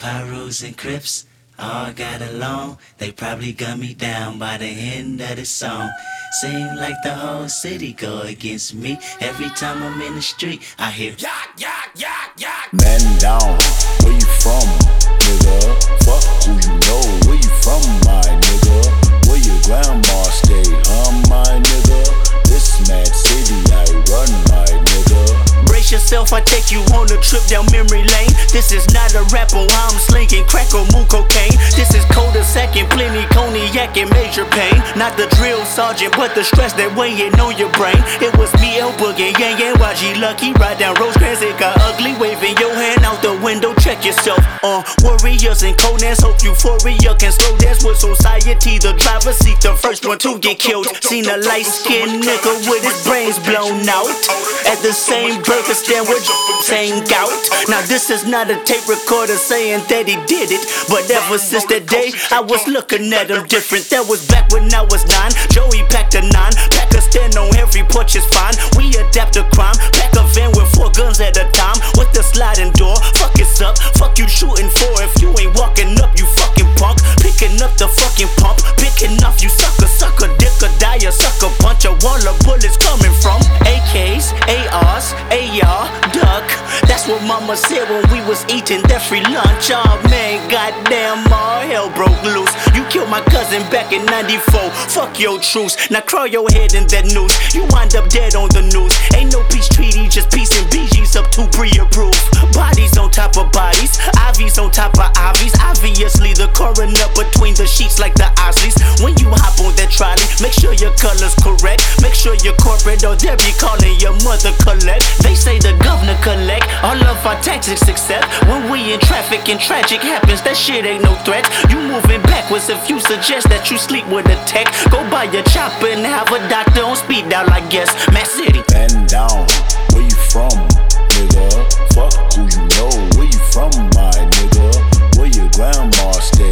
Pyrus and Crips all got along, they probably gun me down by the end of the song. Seem like the whole city go against me. Every time I'm in the street, I hear yak, yak, yak, yak. Man down, where you from, nigga? Fuck who you know, where you from, my nigga? Where your grandma stay, my nigga? This mad city I run, my nigga. Brace yourself, I take you on a trip down memory lane. This is not a rap while I'm slinging crack or moon cocaine. This is cul-de-sac and plenty cognac and major pain. Not the drill sergeant, but the stress that weighing on your brain. It was me, El Boogie, Yang Yang, YG Lucky. Ride down Rosecrans, it got ugly. Waving your hand out the window, check yourself. Warriors and Conans, hope euphoria can slow dance with society. The driver seat, the first one to get killed. Seen a light-skinned nigga with his brains blown out at the same burger stand with same gout. Now this is not a tape recorder saying that he did it, but ever since that day I was looking at him different. That was back when I was 9. Joey packed a 9, pack a stand on every porch is fine. We adapt to crime, pack a van with 4 guns at a time with the sliding door. Fuck it's up, fuck you shooting for if you ain't walking up, you fucking punk. Picking up the fucking pump, picking off you sucker, sucker dick or die a sucker punch. A wall of bullets coming from AKs, ARs, AR, duck. That's what mama said when we was eating that free lunch. Oh man, goddamn, all hell broke loose. You killed my cousin back in 94. Fuck your truce. Now crawl your head in that noose. You wind up dead on the news. Ain't no peace treaty, just peace and BG's up to pre-approved. Bodies on top of bodies, IVs on top of IVs. Obviously the coroner between the sheets like the Osleys. When you hop on that trolley, make sure your color's correct. Make sure you're corporate or they'll be calling your mother collect. They say the governor collect all of our taxes except when we in traffic and tragic happens. That shit ain't no threat. You moving backwards if you suggest that you sleep with a tech. Go buy your chopper and have a doctor on speed dial, I guess. Mass City. Man down, where you from, nigga? Fuck who you know, where you from, my nigga? Where your grandma stay,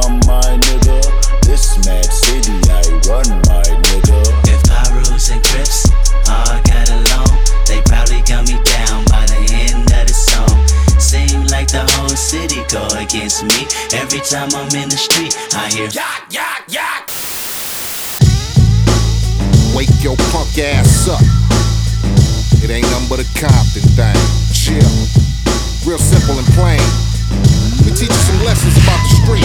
my nigga? This mad city I run, my nigga. If Pyrus and Crips all got along, they probably gun me down by the end of the song. Seem like the whole city go against me. Every time I'm in the street, I hear yak, yak, yak. Wake your punk ass up. It ain't nothing but a Compton thing. Chill. Real simple and plain. We teach you some lessons about the street.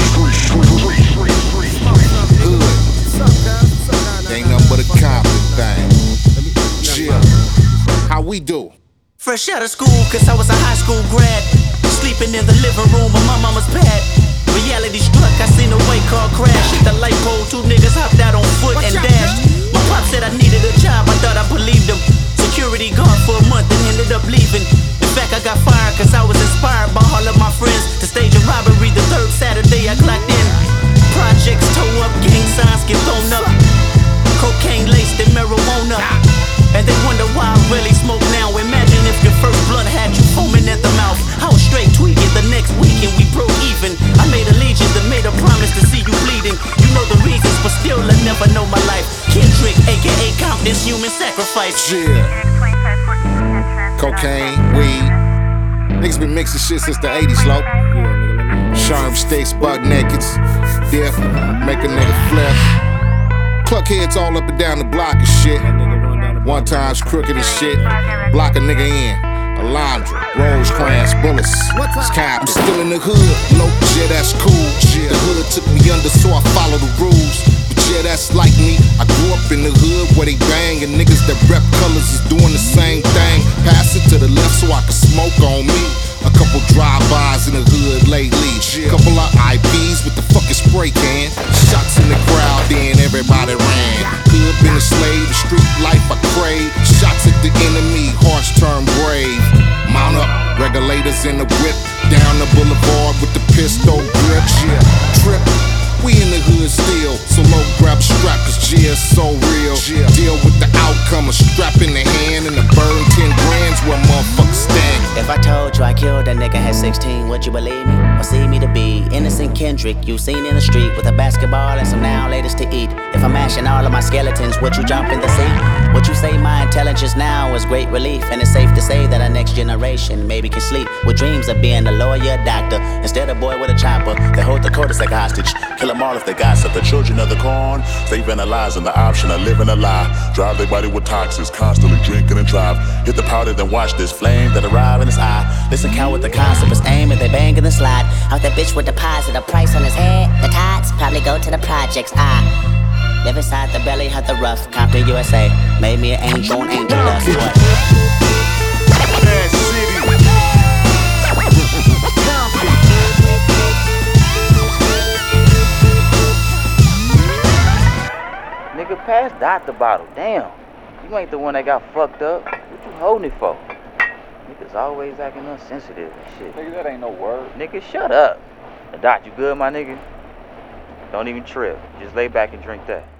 Hood. It ain't nothing but a Compton thing. Chill. How we do? Fresh out of school, cause I was a high school grad. Sleeping in the living room of my mama's pad. Reality struck, I seen a white car crash. Hit the light pole, 2 niggas hopped out on foot and dashed. My pop said I needed a job, I thought I believed him. Security guard for a month and ended up leaving. In fact, I got fired cause I was inspired by all of my friends to stage a robbery the 3rd Saturday I clocked in. Projects toe up, gang signs get thrown up. Cocaine laced and marijuana. And they wonder why I really smoke now. Imagine if your first blunt had you foaming at the mouth. I was straight tweaking the next weekend, we broke even. I made allegiance and made a promise to see you bleeding. You know the reasons, but still I never know my life. Kendrick, aka Compton's human sacrifice. Yeah. Cocaine, weed. Niggas been mixing shit since the 80s, low. Sharp sticks, buck nakeds. Dip, make a nigga flip. Cluck heads all up and down the block and shit. One time's crooked as shit. Block a nigga in. Alondra, Rosecrans, bullets. Sky, I'm still in the hood. Nope, yeah, that's cool. The hood took me under, so I follow the rules. But yeah, that's like me. I grew up in the hood where they bang, and niggas that rep colors is doing the same thing. Pass it to the left so I can smoke on me. A couple drive-bys in the hood lately. Couple of IPs with the fucking spray can. Shots in the crowd, then everybody ran. Hood been a slave, the street life I crave. Shots at the enemy, hearts turn brave. Mount up, regulators in the whip. Down the boulevard with the pistol grip. Trip. We in the hood still, so low grab a strap cause G's so real. Deal with the outcome, a strap in the hand and a burn 10 grand's where motherfuckers stand. If I told you I killed a nigga at 16, would you believe me? Or see me to be Innocent Kendrick, you seen in the street with a basketball and some now latest to eat. If I'm mashing all of my skeletons, would you jump in the sea? Would you say my intelligence now is great relief? And it's safe to say that our next generation maybe can sleep with dreams of being a lawyer, doctor, instead of boy with a chopper. They hold the codice like hostage, kill them all if they gossip. The children of the corn, they vandalizing the option of living a lie. Drive their body with toxins, constantly drinking and drive. Hit the powder, then watch this flame that arrive in his eye. Listen, count with the concept is aim and they bang in the slide. Out that bitch with deposit a price on his head. The tots probably go to the projects. Live inside the belly of the rough. Compton, USA. Made me an angel on angel dust. What? Bad city. Nigga, pass Dot the bottle. Damn. You ain't the one that got fucked up. What you holding it for? Niggas always acting insensitive and shit. Nigga, that ain't no word. Nigga, shut up. Dot, you good, my nigga? Don't even trip. Just lay back and drink that.